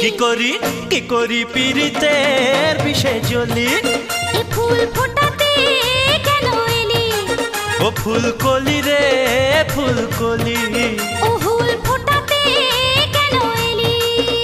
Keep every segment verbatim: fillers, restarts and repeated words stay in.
কি করি কি করি পিরিতের বিষে জ্বলি এ ফুল ফোটাতে কেন এলি ও ফুল কলি রে ফুল কলি ও ফুল ফোটাতে কেন এলি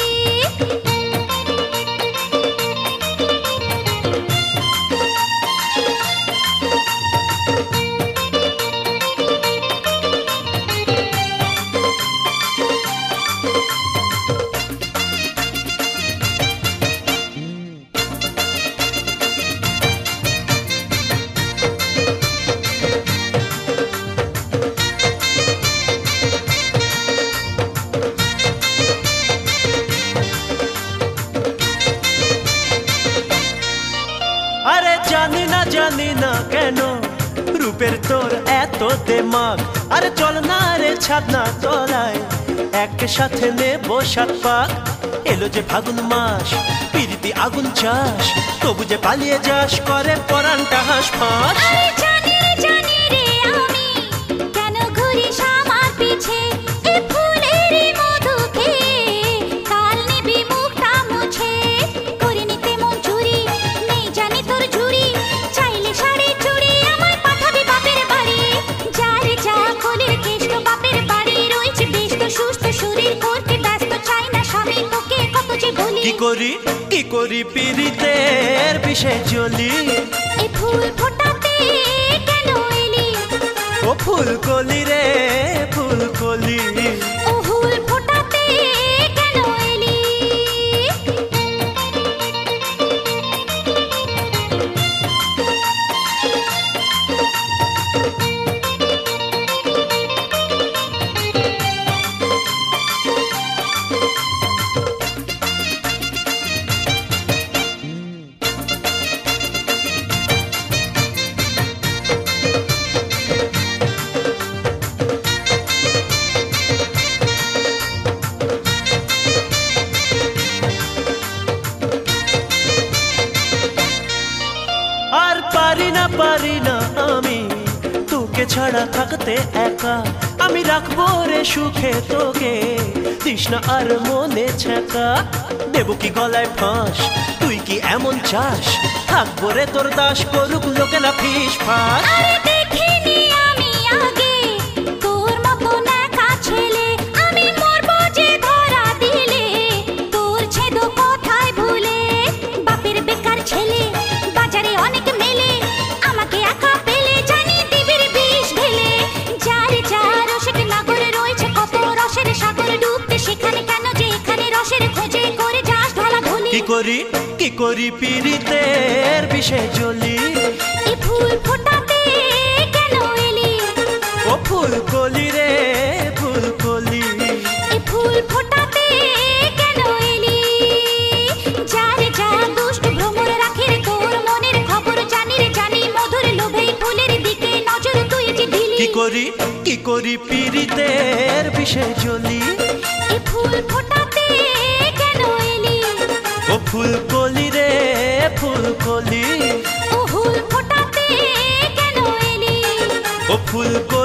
আরে জানি না জানি না কেন রূপের তোর এত দেমাগ আরে চল না রে ছাদনা তলায় একসাথে নেবো সাত পাক এলো যে ফাগুন মাস পিরিতি আগুন চাস তবু যে পালিয়ে যাস করে পরানটা হাঁস ফাঁস আরে জানি রে জানি রে আমি কেন ঘুরিস আমার পিছে এ ফুলের মধু খেয়ে কাল নিবি মুখটা মুছে করে নিতে মন চুরি নেই জানি তোর ঝুড়ি চাইলে শাড়ি চুড়ি আমায় পাঠাবি বাপের বাড়ি যা রে যা কোলের কেষ্ট বাপের বাড়ি রয়েছে বেশ তো সুস্থ শরীর করতে ব্যস্ত চাই না স্বামী তোকে কত যে বলি কি করি কি করি পিরিতের বিষে জ্বলি এ ফুল ফোটাতে কেন এলি ও ফুল কলি রে ফুল কলি ও ফুল ফোটাতে কেন এলি আর পারি না পারি না আমি তোকে ছাড়া থাকতে একা আমি রাখবো রে সুখে তোকে তৃষ্ণা আর মনে ছ্যাঁকা দেবো কি গলায় ফাঁস তুই কি এমন চাস থাকবো রে তোর দাস করুক লোকেরা ফিস ফাঁস আরে দেখিনি আমি আগে তোর মতো একা ছেলে আমি মরবো যে ধরা দিলে তোর ছেদ কোথায় ভুলে বাপের বেকার ছেলে বাজারে অনেক মেলে আমাকে একা পেলে জানি দিবির বিষ ঢেলে যার যার রসের নাগর রয়েছে কত রসের সাগর ডুবতে সেখানে কেন যে এখানে রসের খোঁজে করে যাস ঢলা ঢলি কি করি কি করি পিরিতের বিষে জ্বলি এ ফুল ফোটাতে কেন এলি ও ফুল কলি রে ফুল কলি এ ফুল ফোটাতে কেন এলি যার যা দুষ্ট ভ্রমর রাখে রে তোর মনের খবর জানি রে জানি মধুর লোভে ফুলের দিকে নজর তুই যে ঢিলি কি করি কি করি পিরিতের বিষে জ্বলি এ ফুল ফোটাতে কেন এলি ও ফুল কলি রে ফুল কলি ও ফুল ফোটাতে কেন এলি ও ফুল